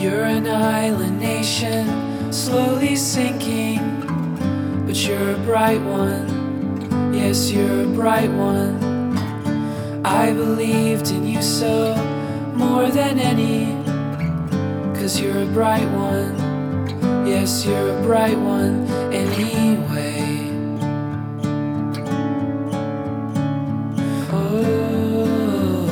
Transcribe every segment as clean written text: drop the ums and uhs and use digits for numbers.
You're an island nation, slowly sinking, but you're a bright one. Yes, you're a bright one. I believed in you so more than any, 'cause you're a bright one. Yes, you're a bright one anyway. Oh,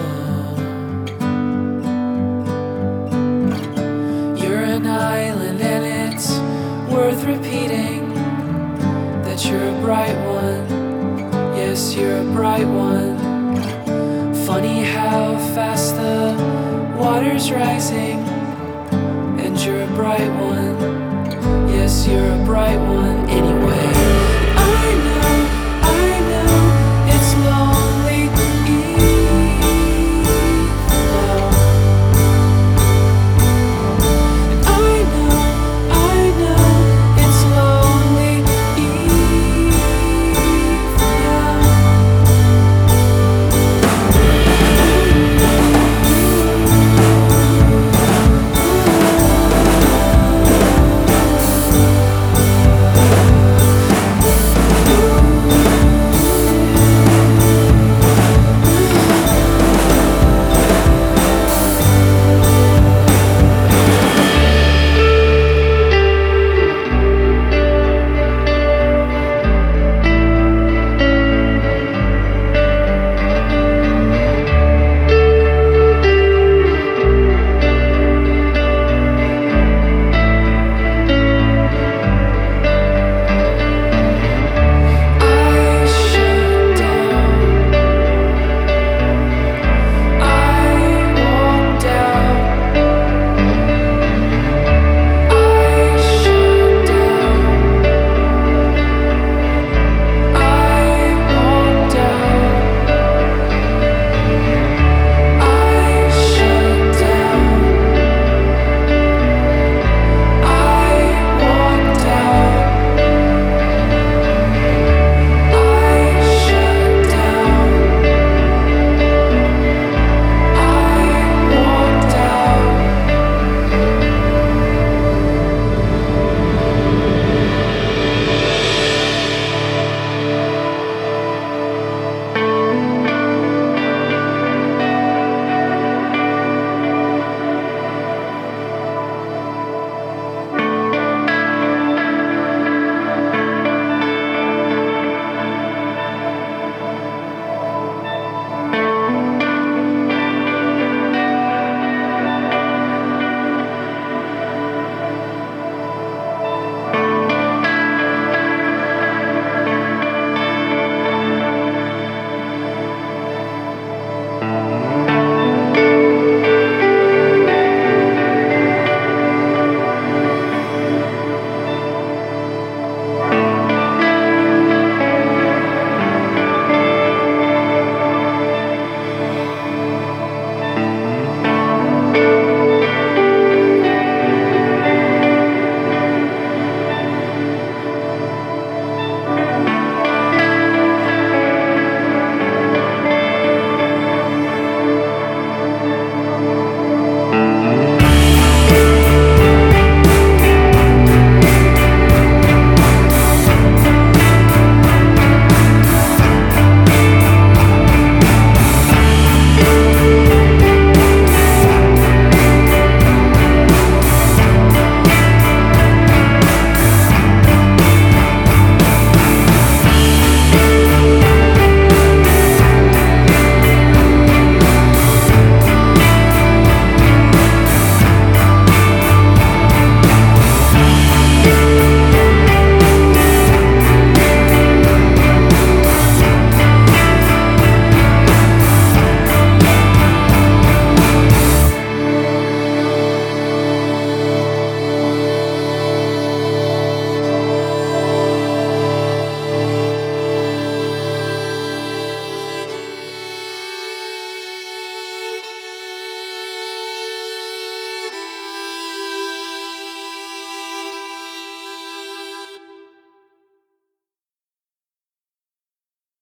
you're an island and it's worth repeating that you're a bright one. Yes, you're a bright one. Funny how fast the water's rising, and you're a bright one. Yes, you're a bright one